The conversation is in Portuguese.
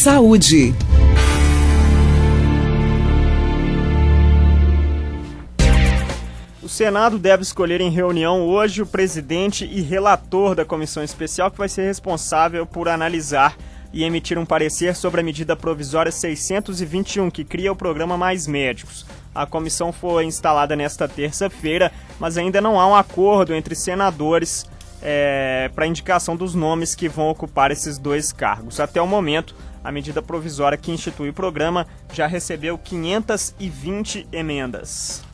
Saúde. O Senado deve escolher em reunião hoje o presidente e relator da comissão especial que vai ser responsável por analisar e emitir um parecer sobre a medida provisória 621, que cria o programa Mais Médicos. A comissão foi instalada nesta terça-feira, mas ainda não há um acordo entre senadores para a indicação dos nomes que vão ocupar esses dois cargos. Até o momento, a medida provisória que institui o programa já recebeu 520 emendas.